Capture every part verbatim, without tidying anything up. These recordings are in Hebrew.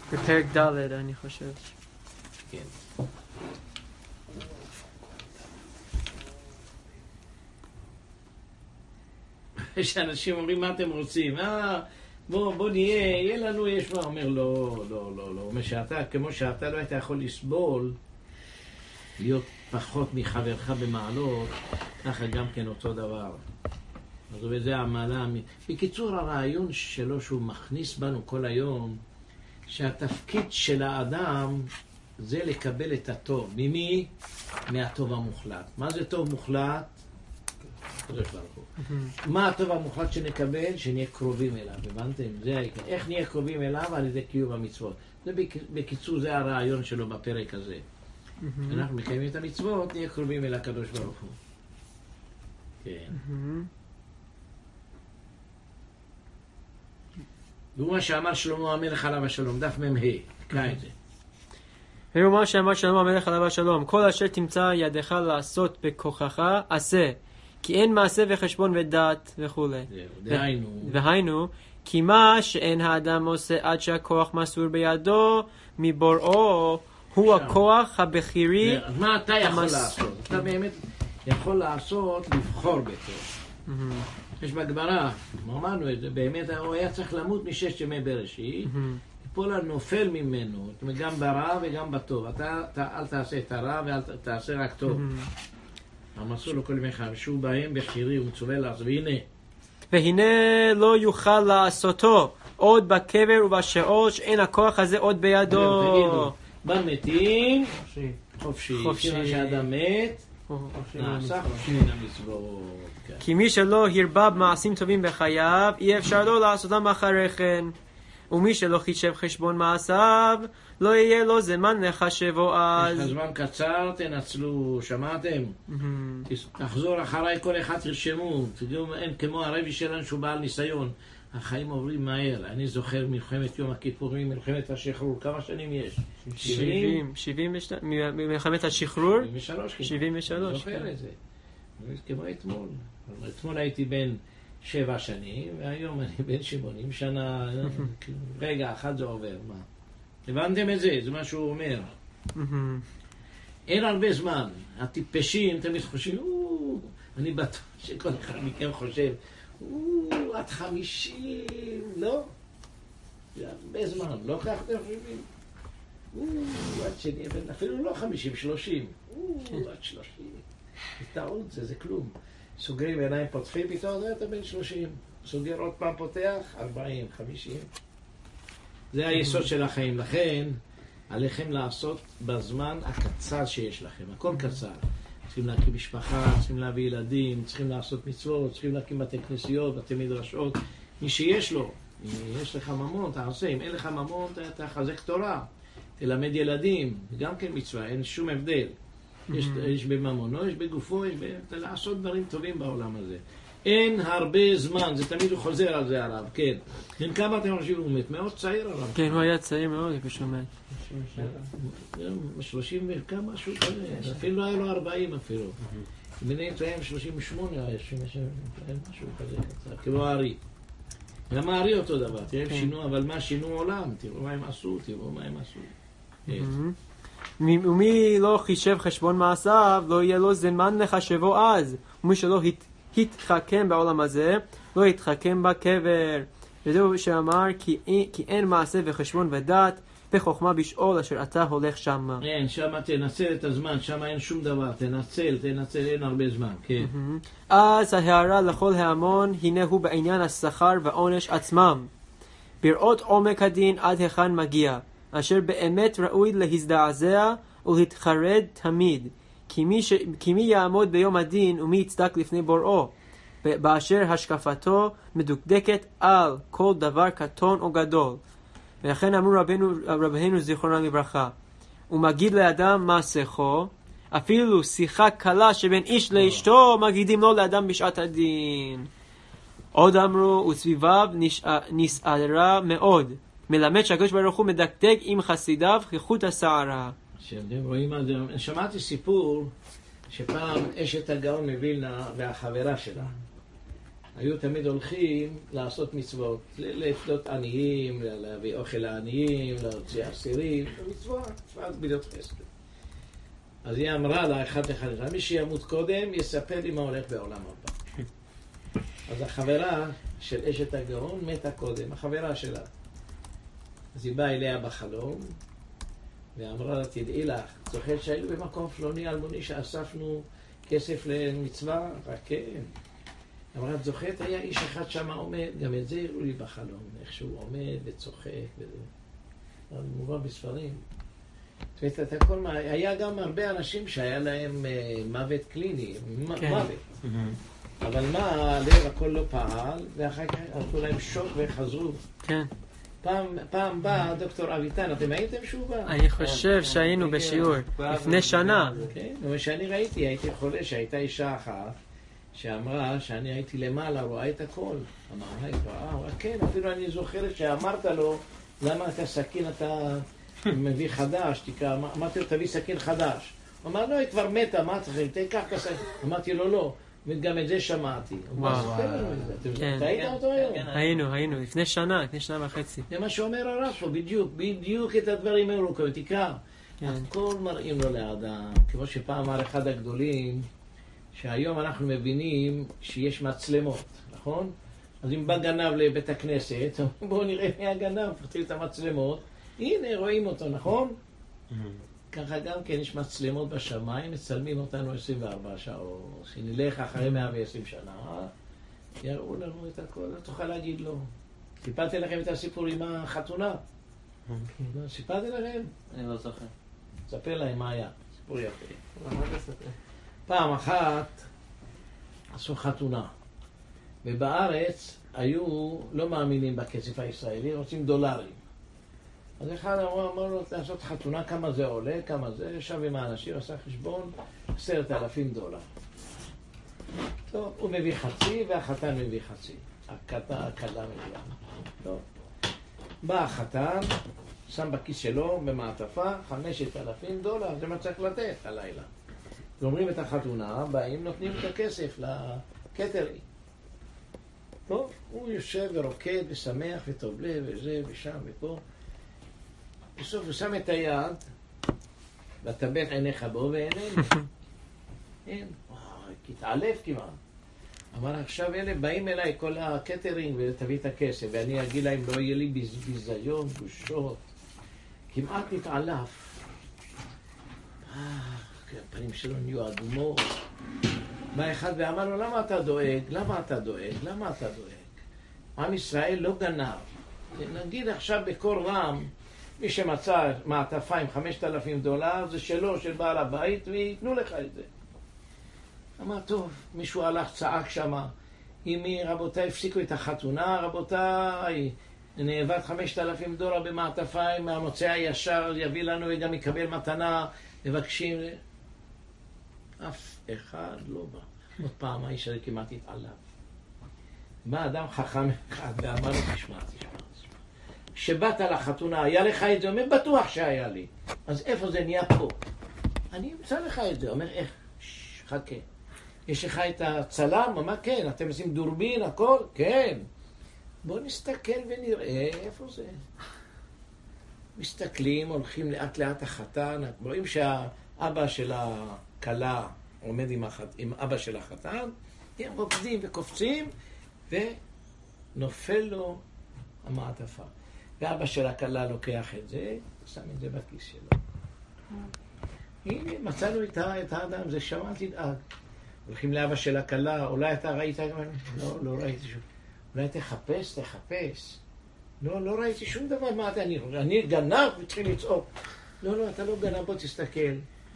בפרק ד' אני חושב. כן. יש אנשים אומרים מה אתם רוצים, אה, בוא, בוא נהיה, יהיה לנו, יש מה, אומר לא, לא, לא, לא, אומר שאתה, כמו שאתה לא היית יכול לסבול, להיות פחות מחברך במעלות, ככה גם כן אותו דבר. אז וזה המעלה, בקיצור הרעיון שלו שהוא מכניס בנו כל היום, שהתפקיד של האדם זה לקבל את הטוב. ממי? מהטוב המוחלט. מה זה טוב מוחלט? מה הטוב המוחלט שנקבל? שנהיה קרובים אליו, הבנתם? זה העיקר. איך נהיה קרובים אליו? על ידי קיום המצוות. זה בקיצור זה הרעיון שלו בפרק הזה. אנחנו מקיימים את המצוות, נהיה קרובים אל הקדוש ברוך הוא. כן. והוא מה שאמר שלמה המלך עליו השלום, דף מ"ה, קרא את זה. והוא מה שאמר שלמה המלך עליו השלום, כל אשר תמצא ידך לעשות בכוחך, עשה, כי אין מעשה וחשבון ודעת וכו'. דהיינו. והיינו, כי מה שאין האדם עושה עד שהכוח מסור בידו מבוראו, הוא הכוח הבכירי. אז מה אתה יכול לעשות? אתה באמת יכול לעשות לבחור בטוב. יש בגמרא, אמרנו את זה, באמת הוא היה צריך למות מששת ימי בראשית, יפול הנופל ממנו, גם ברע וגם בטוב. אתה אל תעשה את הרע ואל תעשה רק טוב. המסור לו כל ימי חייו, שהוא בהם בכירי ומצווה לעשות, והנה. והנה לא יוכל לעשותו עוד בקבר ובשאול שאין הכוח הזה עוד בידו. במתים חופשי, כיוון שאדם מת נעשה חופשי מן המצוות. כי מי שלא הרבה במעשים טובים בחייו אי אפשר לו לעשותם אחרי כן, ומי שלא חישב חשבון מעשיו לא יהיה לו זמן לחשבו אז. יש לך זמן קצר, תנצלו, שמעתם? תחזור אחריי, כל אחד תרשמו, תדעו, אין כמו הרבי שלנו שהוא בעל ניסיון, החיים עוברים מהר. אני זוכר מלחמת יום הכיפורים, מלחמת השחרור, כמה שנים יש? שבעים, שבעים ושתיים, מלחמת השחרור? שבעים ושלוש. שבעים ושלוש. זוכר את זה. כמו אתמול. אתמול הייתי בן שבע שנים, והיום אני בן שמונים שנה. רגע, אחד זה עובר, מה? הבנתם את זה? זה מה שהוא אומר. אין הרבה זמן. הטיפשים תמיד חושבים, אני בטוח שכל אחד מכם חושב, עד חמישים, לא? זה הרבה זמן, לא כך אתם חושבים? עד שנהיה בן, אפילו לא חמישים, שלושים. עד שלושים. זה טעות, זה כלום. סוגרים עיניים פותחים, פתאום אתה בן שלושים. סוגר עוד פעם פותח, ארבעים, חמישים. זה היסוד של החיים. לכן, עליכם לעשות בזמן הקצר שיש לכם. הכל קצר. צריכים להקים משפחה, צריכים להביא ילדים, צריכים לעשות מצוות, צריכים להקים בתי כנסיות, בתי מדרשות. מי שיש לו, אם יש לך ממון, תעשה. אם אין לך ממון, תחזק תורה. תלמד ילדים. גם כן מצווה, אין שום הבדל. יש, יש בממונו, יש בגופו, יש ב... לעשות דברים טובים בעולם הזה. אין הרבה זמן, זה תמיד הוא חוזר על זה הרב, כן. כן, כמה אתם חושבים הוא מת? מאוד צעיר הרב. כן, הוא היה צעיר מאוד, פשוט מת. שלושים וכמה, משהו כזה. אפילו לא היה לו ארבעים אפילו. בני תוהם שלושים ושמונה, משהו כזה קצר, כמו הארי. גם הארי אותו דבר, תראה הם שינו, אבל מה שינו עולם? תראו מה הם עשו, תראו מה הם עשו. ומי לא חישב חשבון מעשיו, לא יהיה לו זמן לחשבו אז. ומי שלא הת, התחכם בעולם הזה, לא יתחכם בקבר. וזהו שאמר, כי, כי אין מעשה וחשבון ודעת, וחוכמה בשאול אשר אתה הולך שמה. אין, שמה תנצל את הזמן, שמה אין שום דבר. תנצל, תנצל, אין הרבה זמן, כן. אז ההערה לכל ההמון, הנה הוא בעניין השכר והעונש עצמם. בראות עומק הדין עד היכן מגיע. אשר באמת ראוי להזדעזע ולהתחרד תמיד, כי מי, ש... כי מי יעמוד ביום הדין ומי יצדק לפני בוראו, באשר השקפתו מדוקדקת על כל דבר קטון או גדול. ולכן אמרו רבנו, רבנו זיכרונם לברכה, ומגיד לאדם מעשךו, אפילו שיחה קלה שבין איש לאשתו מגידים לו לאדם בשעת הדין. עוד אמרו, וסביביו נסערה מאוד, מלמד שהקדוש ברוך הוא מדקדק עם חסידיו כחוט השערה. שאתם רואים, שמעתי סיפור שפעם אשת הגאון מווילנה והחברה שלה היו תמיד הולכים לעשות מצוות, לפדות עניים, להביא אוכל לעניים, להוציא אסירים, מצוות, מצוות גמילות חסד. אז היא אמרה לה, אחד אחד, מי שימות קודם, יספר לי מה הולך בעולם הבא. אז החברה של אשת הגאון מתה קודם, החברה שלה. אז היא באה אליה בחלום, ואמרה לה, תדעי לך, זוכרת שהיינו במקום פלוני אלמוני שאספנו כסף למצווה? רק כן. אמרה, את זוכרת, היה איש אחד שם עומד, גם את זה הראו לי בחלום, איך שהוא עומד וצוחק וזה. זה מובא בספרים. זאת אומרת, אתה כל מה, היה גם הרבה אנשים שהיה להם uh, מוות קליני, כן. מוות. Mm-hmm. אבל מה, הלב הכל לא פעל, ואחר כך עשו להם שוק וחזרו. כן. פעם, פעם בא דוקטור אביטן, אתם הייתם שהוא בא? אני חושב שהיינו בשיעור, לפני שנה. כן, ושאני ראיתי, הייתי חולה שהייתה אישה אחת, שאמרה שאני הייתי למעלה, רואה את הכל. אמרה, היא רואה, אמרה, כן, אפילו אני זוכרת שאמרת לו, למה אתה סכין, אתה מביא חדש, תקרא, אמרתי לו, תביא סכין חדש. הוא אמר, לא, היא כבר מתה, מה צריך, תקח את הסכין. אמרתי לו, לא, וגם את זה שמעתי. וואו, אתה היית אותו היום? היינו, היינו, לפני שנה, לפני שנה וחצי. זה מה שאומר הרב פה, בדיוק, בדיוק את הדברים האלו, תקרא. הכל מראים לו לאדם, כמו שפעם אמר אחד הגדולים, שהיום אנחנו מבינים שיש מצלמות, נכון? אז אם בא גנב לבית הכנסת, בואו נראה מי הגנב, פותחים את המצלמות, הנה רואים אותו, נכון? ככה גם כן יש מצלמות בשמיים, מצלמים אותנו עשרים וארבע שעות, שנלך אחרי מאה ועשרים שנה, יראו לנו את הכל, לא תוכל להגיד לא. סיפרתי לכם את הסיפור עם החתונה? סיפרתי לכם? אני לא זוכר. ספר להם מה היה, סיפור יפה. פעם אחת עשו חתונה, ובארץ היו לא מאמינים בכסף הישראלי, רוצים דולרים. אז אחד אמר, אמר לו לעשות חתונה, כמה זה עולה, כמה זה, ישב עם האנשים, עשה חשבון, עשרת אלפים דולר. טוב, הוא מביא חצי והחתן מביא חצי. הכתה, הכלה מביאה. טוב. בא החתן, שם בכיס שלו במעטפה, חמשת אלפים דולר, זה מה צריך לתת הלילה. גומרים את החתונה, באים, נותנים את הכסף לקטרי. טוב, הוא יושב ורוקד ושמח וטוב לב וזה ושם ופה. בסוף הוא שם את היד, ותבט עיניך בו ואיננו. אין, וואי, תתעלף כמעט. אמר, עכשיו אלה באים אליי כל הקטרינג ותביא את הכסף, ואני אגיד להם, לא יהיה לי ביזיון, בושות. כמעט נתעלף. הפנים שלו נהיו אדומות. בא אחד ואמר לו, למה אתה דואג? למה אתה דואג? למה אתה דואג? עם ישראל לא גנב. נגיד עכשיו בקור רם, מי שמצא מעטפה עם חמשת אלפים דולר, זה שלו, של בעל הבית, ויתנו לך את זה. אמר, טוב, מישהו הלך, צעק שמה, אמי, רבותיי, הפסיקו את החתונה, רבותיי, נאבד חמשת אלפים דולר במעטפה, מהמוצא הישר יביא לנו וגם יקבל מתנה, מבקשים. אף אחד לא בא. עוד פעם, האיש הזה כמעט התעלב. בא אדם חכם אחד ואמר לו, תשמע, תשמע. כשבאת לחתונה, היה לך את זה? אומר, בטוח שהיה לי. אז איפה זה נהיה פה? אני אמצא לך את זה. אומר, איך? שש, חכה. יש לך את הצלם? אמר, כן. אתם עושים דורבין, הכל? כן. בואו נסתכל ונראה איפה זה. מסתכלים, הולכים לאט לאט החתן. רואים שהאבא של הכלה עומד עם, החת... עם אבא של החתן. הם רוקדים וקופצים, ונופל לו המעטפה. ואבא של הכלה לוקח את זה, שם את זה בכיס שלו. הנה, מצאנו את האדם, זה שמע, תדאג. הולכים לאבא של הכלה, אולי אתה ראית? לא, לא ראיתי שום. אולי תחפש, תחפש. לא, לא ראיתי שום דבר. מה אתה, אני, אני גנב, ותחיל לצעוק. לא, לא, אתה לא גנב, בוא תסתכל.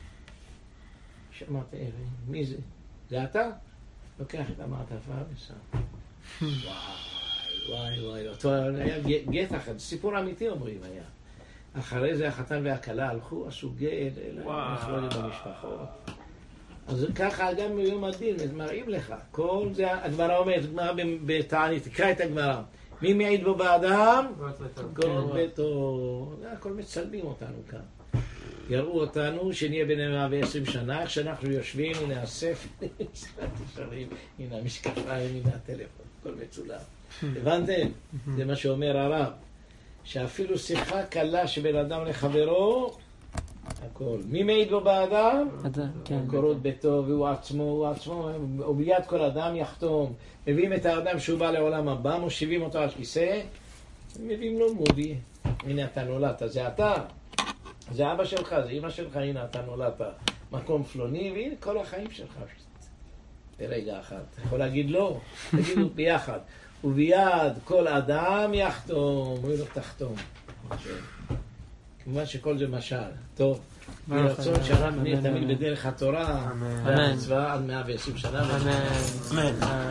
שמעת, מי זה? זה אתה? לוקח את המעטפה ושם. וואו. וואי וואי, אותו היה גט אחד, סיפור אמיתי אומרים היה. אחרי זה החתן והכלה הלכו, עשו גט, נכלו לי במשפחות. אז ככה גם ביום הדין, מראים לך, כל זה, הגמרא אומרת, הגמרא בתענית, תקרא את הגמרא. מי מעיד בו באדם? כל ביתו. הכל מצלמים אותנו כאן. יראו אותנו שנהיה בני מאה ועשרים שנה, איך שאנחנו יושבים, הנה הספר, הנה המשקפיים, הנה הטלפון. הכל מצולם. הבנתם? זה מה שאומר הרב. שאפילו שיחה קלה שבין אדם לחברו, הכל. מי מעיד בו באדם? קורות ביתו, והוא עצמו, הוא עצמו, וביד כל אדם יחתום. מביאים את האדם שהוא בא לעולם הבא, מושיבים אותו על כיסא, מביאים לו מודי. הנה אתה נולדת, זה אתה. זה אבא שלך, זה אמא שלך, הנה אתה נולדת. מקום פלוני, והנה כל החיים שלך. ברגע אחד. אתה יכול להגיד לא, תגידו ביחד. וביד כל אדם יחתום, הוא לא תחתום. כמובן שכל זה משל. טוב, ברצון שאנחנו נהיה תמיד בדרך התורה, והמצווה עד מאה ועשרים שנה. אמן.